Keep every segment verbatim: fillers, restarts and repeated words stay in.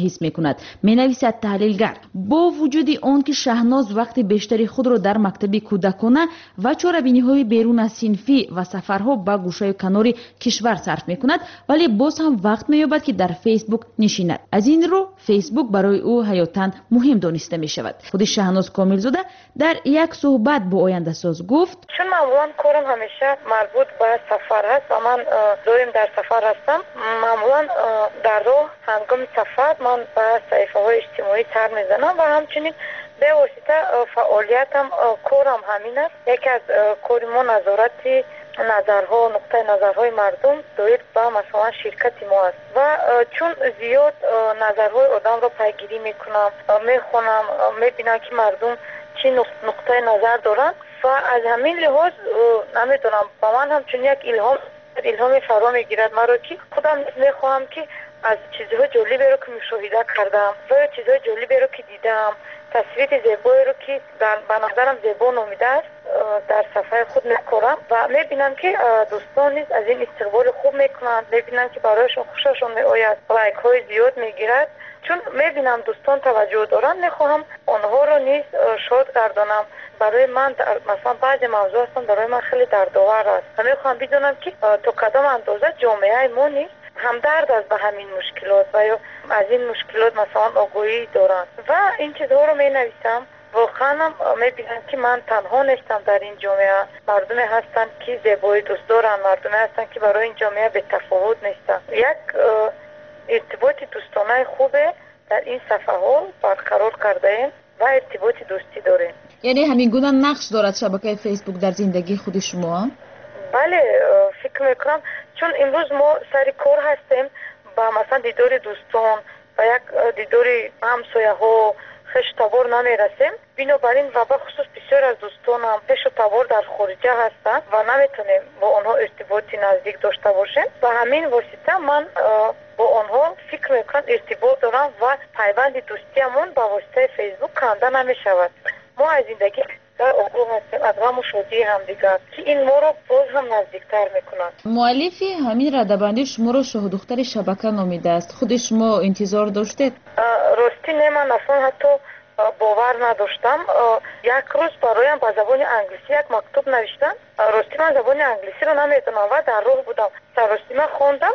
حس میکند. مینویسد تحلیلگر. با وجود آن که شهناز وقت بیشتری خود را در مکتب کودکانه و چاره‌بینی‌های بیرون از صنفی و سفرها به گوشه کنار کشور صرف میکند، ولی باز هم وقت مییابد که در فیسبوک نشیند. از این رو فیسبوک برای او حیاتاً مهم دانسته میشود. خود شهناز کاملزاده در یک صحبت با آینده ساز گفت: چون معمولا کارم همیشه مربوط به سفر هست و من دائم در سفر هستم. معمولا در راه هنگام سفر من به صفحه های اجتماعی سر میزنم و همچنین به واسطه فعالیتم کارم همین است. یکی از کار ما نظارت نظرها و نقطه نظرهای مردم دایر به مثلا شرکت ما است و چون زیاد نظرهای آدم را پیگیری میکنم، میخونم، میبینم که مردم چی نقطه نظر دارن و از همین لحاظ نمیدونم با من همچون یک الهام الهام فرا میگیرد مرا که خودم میخواهم که از چیزهای جالبی رو که مشاهده کردم و چیزهای جالبی رو که دیدم، تصویر زیبایی رو که در به نظرم زیبا نامیده است در صفحه خود میکنم و میبینم که دوستان نیز از این استقبال خوب میکنند. میبینم که برایشون خوششون میآید، لایک های زیاد میگیرد. چون میبینم دوستان توجه دارن، میخواهم آنها رو نیز شاد گردانم. برای من مثلا بعضی موضوع هستن برای من خیلی دردآور است و میخواهم بدونم که تا کدام اندازه جامعه ما نیز همدرد است به همین مشکلات و یا از این مشکلات مثلا آگاهی دارن و این چیزها رو می نویسم. واقعا هم میبینم که من تنها نیستم در این جامعه. مردمی هستن که زیبایی دوست دارن، مردمی هستن که برای این جامعه به تفاوت نیستن. یک ارتباط دوستانه خوبه در این صفحه ها برقرار کرده ایم و ارتباط دوستی داریم. یعنی همین گونه نقش دارد شبکه فیسبوک در زندگی خود شما؟ بله، فکر میکنم چون امروز ما سر کار هستیم با مثلا دیدار دوستان و یک دیدار همسایه ها خش تبار نمیرسیم. بنابراین و به خصوص بسیار از دوستان هم خش تبار در خارجه هستن و نمیتونیم با آنها ارتباطی نزدیک داشته باشیم و همین واسطه من با آنها فکر میکنم ارتباط دارم و پیوند دوستیمون با واسطه فیسبوک کنده نمیشود. ما از زندگی آگاه هستیم، از غم و شادی هم دیگر که این ما رو باز هم نزدیکتر میکنند. مؤلفی همین ردبندی شما رو شاه دختر شبکه نامیده است. خود شما انتظار داشتید؟ راستی نه، من اصلا حتی باور نداشتم. یک روز برایم با زبان انگلیسی یک مکتوب نوشتن. راستی من زبان انگلیسی رو نمیدونم و در راه بودم، سرراستی من خوندم،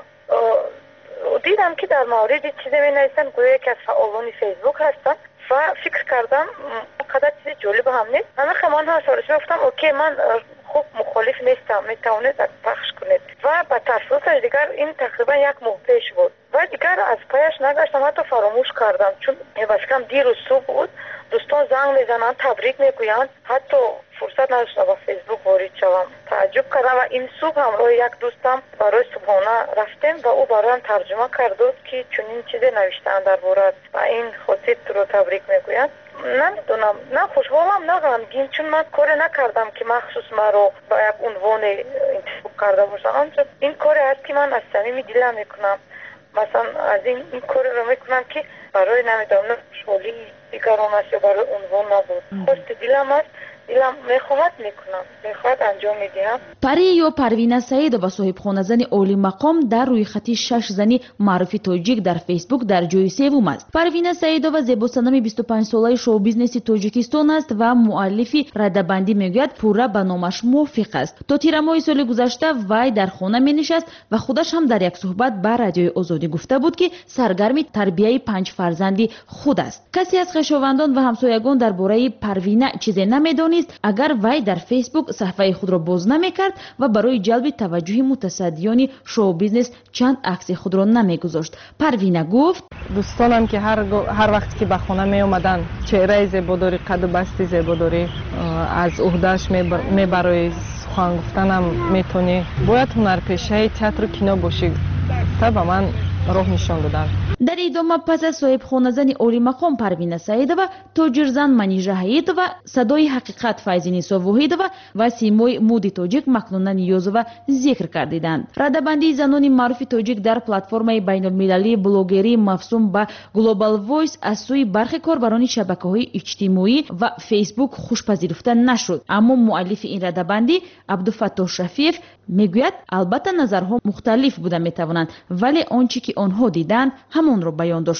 دیدم که در مورد چیزی می نویسن گویا که از فعالان فیسبوک هستن و فکر کردم قدر چیز جالب هم نیست. من خمان ها سرراستی گفتم اوکی، من خوب مخالف نیستم، میتونید پخش کنید و با تفصیلش دیگر این تقریبا یک ماه پیش بود و دیگر از پایش نگشتم، حتی فراموش کردم چون بسکم دیر و صبح بود. دوستان زنگ میزنن، تبریک میگویند، حتی فرصت نداشتم با فیسبوک وارد شوم. تعجب کردم و این صبح همراه یک دوستم برای صبحانه رفتیم و او برایم ترجمه کرد که چنین چیزی نوشتن دربارت و این خاطر تو رو تبریک میگویند. نمیدونم، نه خوشحالم نه غمگین، چون من کاری نکردم که مخصوص من رو با یک عنوان انتخاب کرده باشم. این کاری هست که من از صمیم دلم میکنم. مثلا از این این کاری رو میکنم که برای نمیدونم شغلی دیگران است یا برای عنوان نبود. خواست دلم است، دلم میخواهد میکنم، میخواهد انجام میدهم. پری یا پروینه سعیدова صاحب خانه‌زن عالی مقام در روی خطی شش زنی معروف تاجیک در فیسبوک در جای سوم است. پروینه سعیدова زیباصنم بیست و پنج ساله شو بیزنس تاجیکستان است و مؤلفی ردبندی میگوید پورا به نامش موافق است. تا تیر ماه سال گذشته وی در خانه می نشست و خودش هم در یک صحبت به رادیوی آزادی گفته بود که سرگرم تربیت پنج فرزندی خود است. کسی از خویشاوندان و همسایگان درباره پروینه چیزی نمیدانست اگر وی در فیسبوک صفحه خود را باز نمیکرد و برای جلب توجه متصدیان شو بیزنس چند عکس خود را نمیگذاشت. پروینه گفت دوستانم که هر هر وقت که به خانه می اومدن چهره زیباداری، قد و بست زیباداری، از عهده‌اش میبرای سخن گفتنم میتونی، باید هنرپیشه تئاتر و کینو باشی. تا به من راه نشان دادن. در ادامه پس از صاحب خانه‌زن عالی مقام پروینه سعیدова تاجرزن منیژه حییتова صدای حقیقت فیض‌نیسا واحدова و سیمای مودی تاجیک مکنونه نیازова ذکر کردند. ردبندی زنان معروف تاجیک در پلتفرم‌های بین‌المللی بلاگری مفهوم به گلوبال وایس از سوی برخی کاربران شبکه‌های اجتماعی و فیسبوک خوشپذیرفته نشد. اما مؤلف این ردبندی عبدالفتاح شفیق میگوید البته نظرها مختلف بوده میتوانند، ولی آنچه که آنها دیدند همان را بیان داشتند.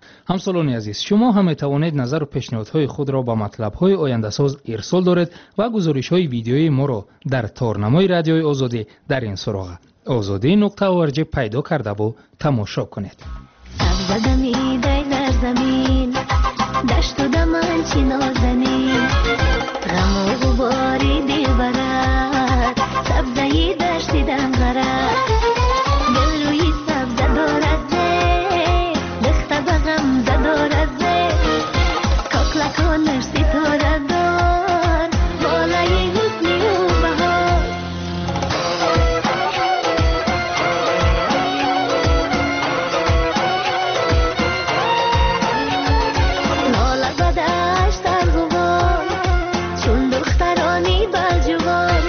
همسالان عزیز، شما هم میتوانید نظر و پیشنهادهای خود را با مطلب‌های آینده‌ساز ارسال دارید و گزارش‌های ویدیویی ما را در تارنمای رادیوی آزادی در این سراغ آزادی نقطه اورج پیدا کرده و تماشا کنید. زدمی در زمین دشت و دمن چی نازنین غم و غباری دلبرد سبزهی دشتی دنبرد دل روی سبزه دارد زه دخته به غم دارد زه کاکلکانش ستاره دار بالای حسنی و بهار لاله بدشت ارغوان چون دخترانی بلجوان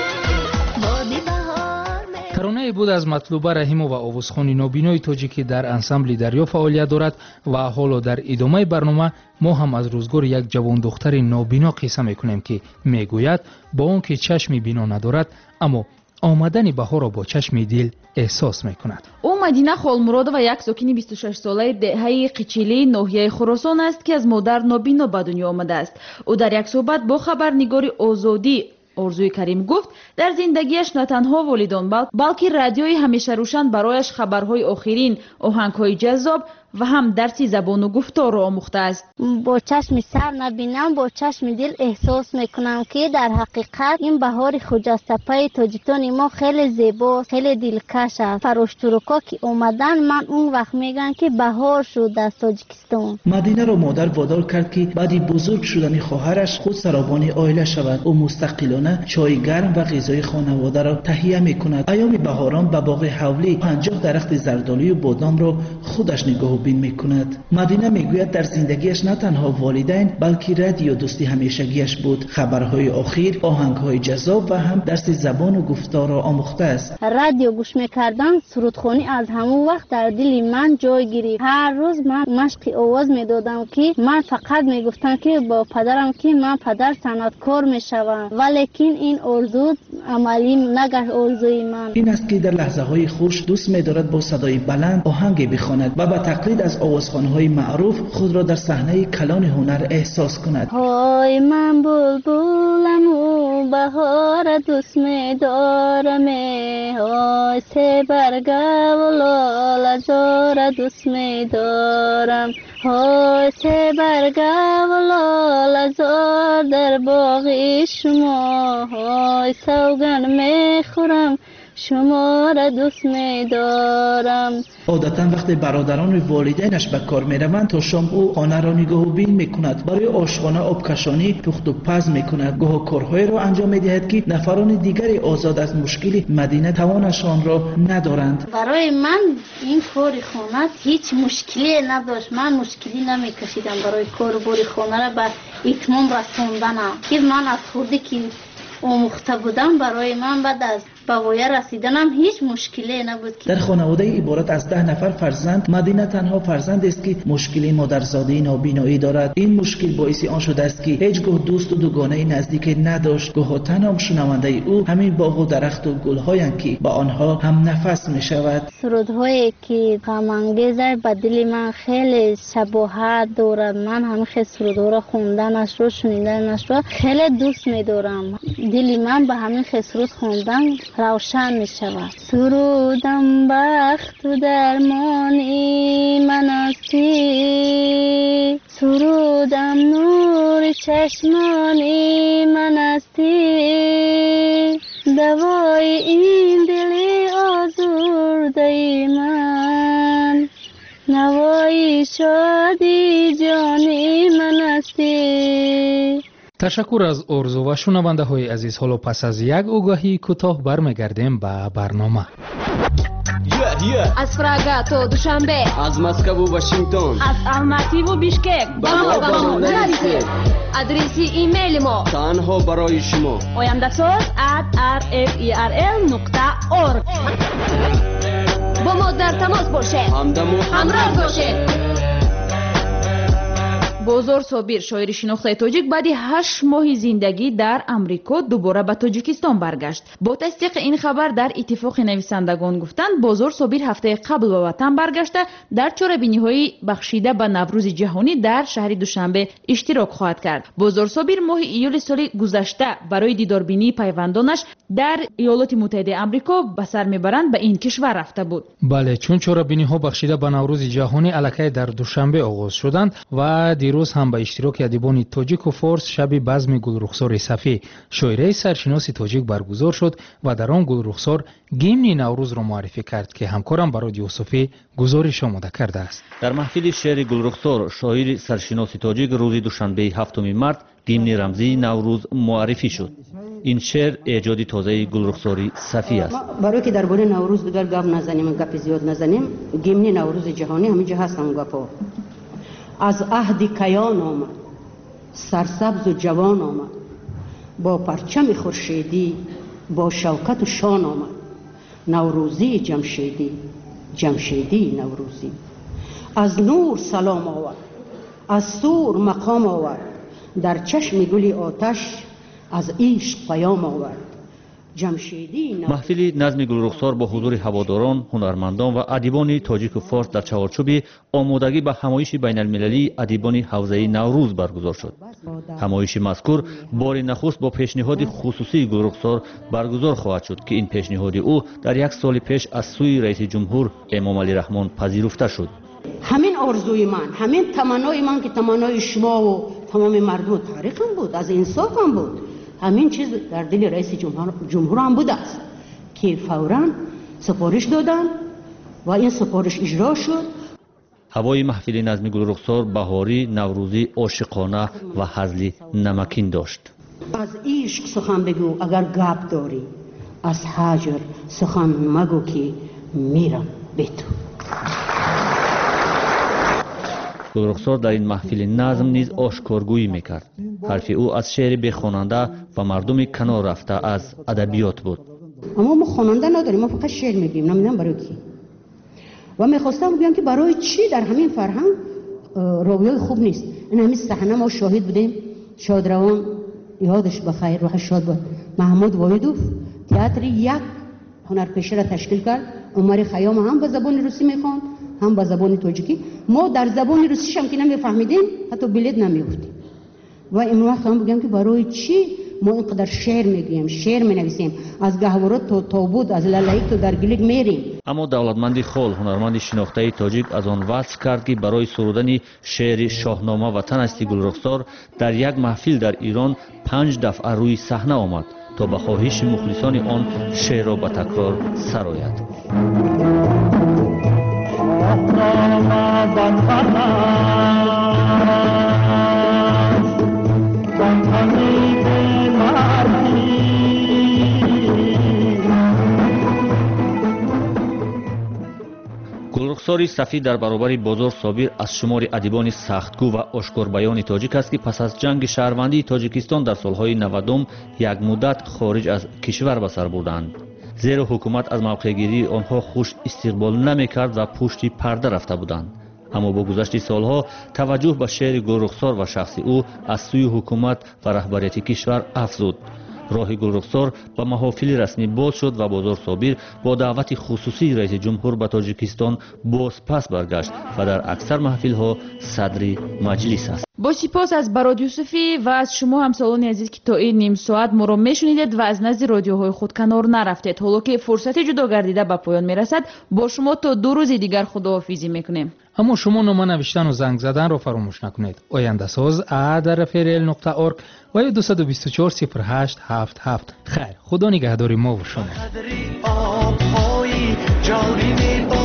بادی بهار ترانه بود از مطلوبه رحیمو و آوازخوانی نابینای تاجیکی در انسمبل دریا فعالیت دارد و حالا در ادامه برنامه ما هم از روزگار یک جوان دختر نابینا قصه میکنیم که میگوید با اون که چشم بینا ندارد اما آمدن بهار را با چشم دل احساس میکند. او مدینه خالمرادова یک ساکن بیست و شش ساله دهه قیچیلی ناحیه خراسان است که از مادر نابینا به دنیا آمده است. او در یک صحبت با خبرنگار آزادی ارزوی کریم گفت در زندگیش نه تنها والدان بلکه رادیوی همیشه روشن برایش خبرهای آخرین، آهنگهای جذاب و هم درسی زبان و گفتار را آموخته است. با چشم سر نبینم، با چشم دل احساس میکنم که در حقیقت این بهار خجسته تاجیکستان ما خیلی زیباست، خیلی دلکش است. فراشتروکا که اومدن من اون وقت میگن که بهار شد در تاجیکستان. مدینه را مادر وادار کرد که بعد بزرگ شدن خواهرش خود سرابان عائله شود. او مستقلانه چای گرم و غذای خانواده را تهیه میکند. ایام بهاران به باغ حولی پنجاه درخت زردالو و بادام را خودش نگاه بین میکند. مدینه میگوید در زندگیش نه تنها والدین بلکه رادیو دوستی همیشگیش بود. خبرهای آخر، آهنگهای جذاب و هم درس زبان و گفتار را آموخته است. رادیو گوش میکردن، سرودخوانی از همون وقت در دل من جای گرفت. هر روز من مشق آواز میدادم که من فقط میگفتم که با پدرم که من پدر صنعتکار میشوم، ولیکن این آرزو عملی نگشت. آرزوی من این است که در لحظه های خوش دوست می‌دارد با صدای بلند آهنگ بخواند و به تقلید از آوازخوان‌های معروف خود را در صحنه کلان هنر احساس کند. های من بلبلم و بهار دوست می‌دارم، های سه برگه و لاله زار دوست می‌دارم، های سه برگه و لاله زار در باغ شما، های سوگن میخورم شما را دوست می‌دارم. عادتا وقتی برادران و والدینش به کار میروند تا شام او خانه را نگاه و بین میکند. برای آشخانه آبکشانی پخت و پز میکند. گاه کارهای را انجام میدهد که نفران دیگری آزاد از مشکل مدینه توانشان را ندارند. برای من این کار خانه هیچ مشکلی نداشت. من مشکلی نمیکشیدم برای کار باری خانه را به اتمام رساندنم که من از خودی که آموخته بودم برای من بعد از به وایه رسیدنم هیچ مشکلی نبود. در خانواده عبارت از ده نفر فرزند مدینه تنها فرزند است که مشکلی مادرزادی نابینایی دارد. این مشکل باعث آن شده است که هیچگاه دوست و دوگانه نزدیک نداشت. گاه تنها شنونده او همین باغ و درخت و گل‌هایند که با آنها هم نفس می شود. سرودهایی که غم انگیز به دل من خیلی شباهت دارد. من همین سرودها را خوندنش رو شنیدنش رو خیلی دوست می دارم. دل من به همین سرود خوندن روشن می شود. سرودم بخت و درمانی من هستی، سرودم نور چشمانی من هستی، دوای این دلی آزرده من، نوای شادی جانی من هستی. تشکر از ارزو و شنونده های عزیز. حالا پس از یک آگاهی کوتاه برمیگردیم به برنامه. yeah, yeah. از پراگا تا دوشنبه، از مسکو و واشنگتن، از الماتی و بیشکک با ما با ما نرسید. ادرسی ایمیل ما تنها برای شما oyandasaz at r f e r l نقطه org. با ما در تماس باشید، همدم و همراه باشید. бозор собир шоири шинохтаи тоҷик баъди ҳашт моҳи зиндагӣ дар амрико дубора ба тоҷикистон баргашт. бо тасдиқи ин хабар дар иттифоқи нависандагон гуфтанд бозор собир ҳафтаи қабл ба ватан баргашта дар чорабиниҳои бахшида ба наврӯзи ҷаҳонӣ дар шаҳри душанбе иштирок хоҳад кард. бозор собир моҳи июли соли гузашта барои дидорбинии пайвандонаш дар иёлоти муттаҳидаи амрико ба сар мебаранд ба ин кишвар рафта буд. бале чун чорабиниҳо бахшида ба наврӯзи ҷаҳонӣ аллакай дар душанбе оғоз шуданд ва дирӯз ҳам ба иштироки адибони тоҷику форс шаби базми гулрухсори сафӣ шоираи саршиноси тоҷик баргузор шуд ва дар он гулрухсор гимни наврӯзро муаррифӣ кард ки ҳамкорам бароди юсуфӣ гузориш омода кардааст. дар маҳфили шеъри гулрухсор шоири саршиноси тоҷик рӯзи душанбеи ҳафтуми март гимни рамзии наврӯз муаррифӣ шуд. ин шеър эҷоди тазаи гулрухсори сафӣ аст. барое ки дар бораи наврӯз дигар гап назанем, гапи зиёд назанем, гимни наврӯзи ҷаҳонӣ ҳаминҷо ҳаст ҳамон гапо. аз аҳди каён омад, сарсабзу ҷавон омад, бо парчами хуршедӣ, бо шавкату шон омад. наврӯзии ҷамшедӣ, ҷамшедии наврӯзӣ. аз нур салом овард, аз сур мақом овард, дар чашми гули оташ аз ишқ паём овард. маҳфили назми гулрухсор бо ҳузури ҳаводорон, ҳунармандон ва адибони тоҷику форс дар чаҳорчӯби омодагӣ ба ҳамоиши байналмилалии адибони ҳавзаи наврӯз баргузор шуд. ҳамоиши мазкур бори нахуст бо пешниҳоди хусусии гулрухсор баргузор хоҳад шуд ки ин пешниҳоди ӯ дар як соли пеш аз сӯи раиси ҷумҳур эмомалӣ раҳмон пазируфта шуд. ҳамин орзуи ман, ҳамин таманнои ман ки таманнои шумову тамоми мардум тариқам буд, аз инсофам буд. ҳамин чиз дар дили раиси ҷумҳур ҳам будааст ки фавран супориш доданд ва ин супориш иҷро шуд. ҳавои маҳфили назми гулрухсор баҳорӣ, наврӯзӣ, ошиқона ва ҳазли намакин дошт. аз ишқ сухан бигӯ агар гап дорӣ, аз ҳаҷр сухан магӯ ки мирам бе ту. гулрухсор дар ин маҳфили назм низ ошкоргӯӣ мекард. ҳарфи ӯ аз шеъри бехонанда ва мардуми канор рафта аз адабиёт буд. аммо мо хонанда надорем, мо фақат шеър мегӯем, намедонам барои ки. ва мехостам бигӯям ки барои чӣ дар ҳамин фарҳанг ровиёи хуб нест. ин ҳамин саҳна мо шоҳид будем. шодравон ёдаш бахайр, рӯҳаш шод бод, маҳмуд воҳидов театри як ҳунарпешаро ташкил кард. умари хаём ҳам ба забони русӣ мехонд, ҳам ба забони тоҷикӣ. мо дар забони русишам ки намефаҳмидем, ҳатто билет намеёфтем. ва имрӯз вақтам бигӯям ки барои чӣ мо инқадар шеър мегӯем, шеър менависем, аз гаҳворот то тобуд, аз лалаик то дар гилик мерем. аммо давлатманди хол, ҳунарманди шинохтаи тоҷик аз он васф кард ки барои сурудани шеъри шоҳнома ватанасти гулрухсор дар як маҳфил дар Ирон панҷ дафъа рӯи саҳна омад то ба хоҳиши мухлисони он шеърро ба такрор сарояд. гулрухсори сафӣ дар баробари бозор собир аз шумори адибони сахтгӯ ва ошкорбаёни тоҷик аст ки пас аз ҷанги шаҳрвандии тоҷикистон дар солҳои навадум як муддат хориҷ аз кишвар ба сар бурданд. зеро ҳукумат аз мавқеъгирии онҳо хуш истиқбол намекард ва пушти парда рафта буданд. аммо бо гузашти солҳо таваҷҷӯҳ ба шеъри гулрухсор ва шахси ӯ аз сӯи ҳукумат ва раҳбарияти кишвар афзуд. роҳи гулрухсор ба маҳофили расмӣ боз шуд ва бозор собир бо даъвати хусусии раиси ҷумҳур ба тоҷикистон боз пас баргашт ва дар аксар маҳфилҳо садри маҷлис аст. бо сипос аз барод юсуфӣ ва аз шумо ҳамсолони азиз ки то ин ним соат моро мешунидед ва аз назди родиоҳои худ канор нарафтед. ҳоло ки фурсати ҷудо гардида ба поён мерасад, бо шумо то ду рӯзи дигар худоҳофизӣ мекунем. аммо шумо нома навиштану занг заданро фаромӯш накунед. ояндасоз а дар фрл нуқта орг ва ё ду ду чор сифр ҳашт ҳафт ҳафт. хайр, худо нигаҳдори мо ва шумо.